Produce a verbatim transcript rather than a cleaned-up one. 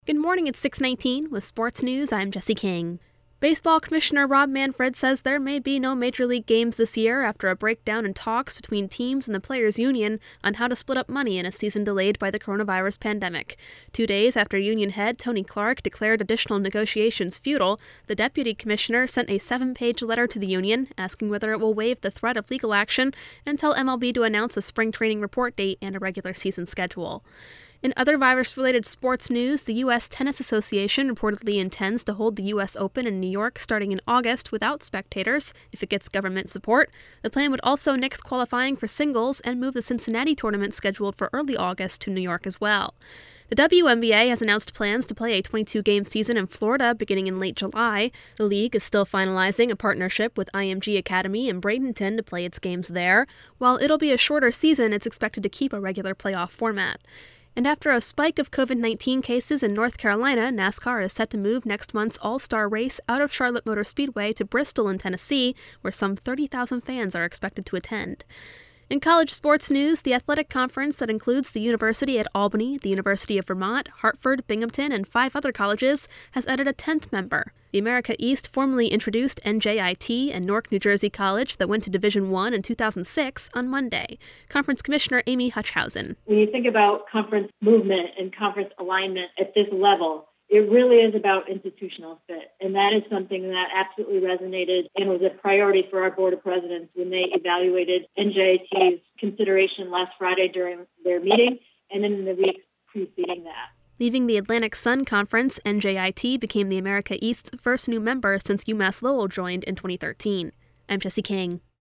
Good morning, it's six nineteen. With sports news, I'm Jesse King. Baseball Commissioner Rob Manfred says there may be no Major League games this year after a breakdown in talks between teams and the Players' Union on how to split up money in a season delayed by the coronavirus pandemic. Two days after union head Tony Clark declared additional negotiations futile, the deputy commissioner sent a seven-page letter to the union asking whether it will waive the threat of legal action and tell M L B to announce a spring training report date and a regular season schedule. In other virus-related sports news, the U S Tennis Association reportedly intends to hold the U S Open in New York starting in August without spectators if it gets government support. The plan would also nix qualifying for singles and move the Cincinnati tournament scheduled for early August to New York as well. The W N B A has announced plans to play a twenty-two game season in Florida beginning in late July. The league is still finalizing a partnership with I M G Academy in Bradenton to play its games there. While it'll be a shorter season, it's expected to keep a regular playoff format. And after a spike of covid nineteen cases in North Carolina, NASCAR is set to move next month's All-Star race out of Charlotte Motor Speedway to Bristol in Tennessee, where some thirty thousand fans are expected to attend. In college sports news, the athletic conference that includes the University at Albany, the University of Vermont, Hartford, Binghamton, and five other colleges has added a tenth member. The America East formally introduced N J I T and Newark, New Jersey College that went to Division One in two thousand six on Monday. Conference Commissioner Amy Hutchhausen. When you think about conference movement and conference alignment at this level, it really is about institutional fit, and that is something that absolutely resonated and was a priority for our Board of Presidents when they evaluated N J I T's consideration last Friday during their meeting and then in the weeks preceding that. Leaving the Atlantic Sun Conference, N J I T became the America East's first new member since UMass Lowell joined in twenty thirteen. I'm Jesse King.